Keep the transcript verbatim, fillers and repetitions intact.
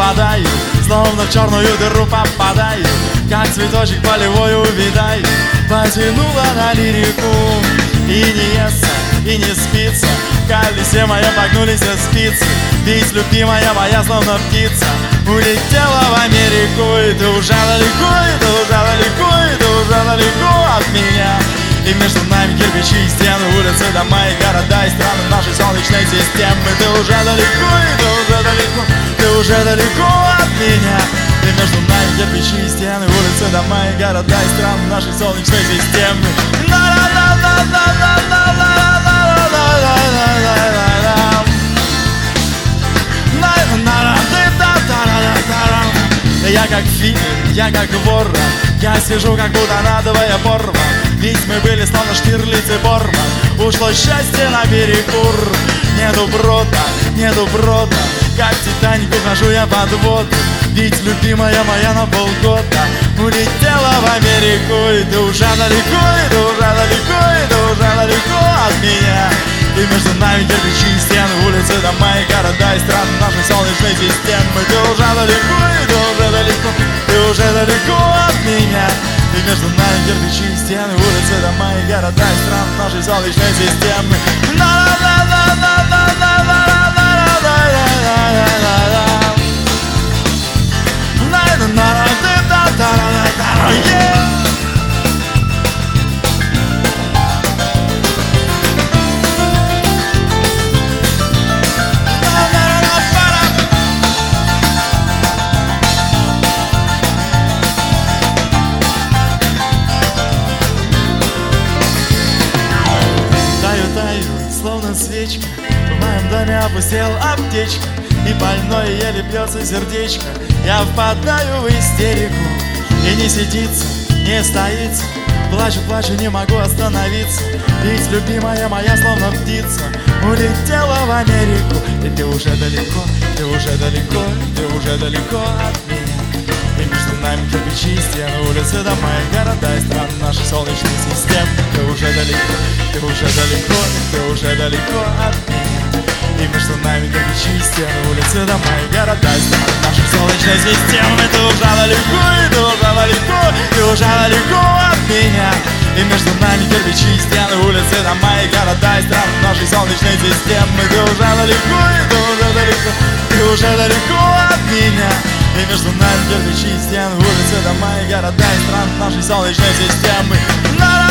пропадаю, словно в черную дыру попадаю, как цветочек полевой увядаю. Потянула на лирику, и не естся, и не спится, в колесе моем погнулись спицы. Ведь любимая моя, словно птица, улетела в Америку. И ты уже далеко, и ты уже далеко, и ты уже далеко от меня. И между нами кирпичи и стены, улицы, дома и города, и страны нашей солнечной системы. Ты уже далеко, и ты уже далеко, ты уже далеко от меня. И между нами кирпичи и стены, улицы, дома и города, и страны нашей солнечной системы. Я как филин, я как ворон, я сижу как будто надвое порван. Ведь мы были словно Штирлиц и Борман. Ушло счастье на перекур. Нету брода, нету брода, как Титаник ухожу я под воду. Ведь любимая моя на полгода улетела в Америку. И ты уже далеко, и ты уже далеко, и ты уже далеко от меня. И между нами кирпичи и стены, улицы, дома и города, и страны нашей солнечной системы. Ты уже далеко, и ты уже далеко, ты уже далеко от меня. И между нами кирпичи и стены, улицы, дома и города, и страны нашей солнечной системы. Словно свечка, в моем доме опустела аптечка, и больное еле бьется сердечко. Я впадаю в истерику, и не сидится, не стоится. Плачу, плачу, не могу остановиться. Ведь любимая моя, словно птица, улетела в Америку. И ты уже далеко, ты уже далеко, ты уже далеко от меня. И между нами кирпичи и стены, улицы, дома и города, и страны нашей солнечной системы. Ты уже далеко, ты уже далеко, ты уже далеко от меня. И между нами кирпичи и стены, улицы, дома и города, и страны нашей солнечной системы. Ты уже далеко, и ты уже далеко, ты уже далеко от меня. И между нами кирпичи и стены, улицы, дома и города, и страны нашей солнечной системы. Ты уже далеко, и ты уже далеко, ты уже далеко от меня. И между нами кирпичи и стены, улицы, дома и города, и страны нашей солнечной системы.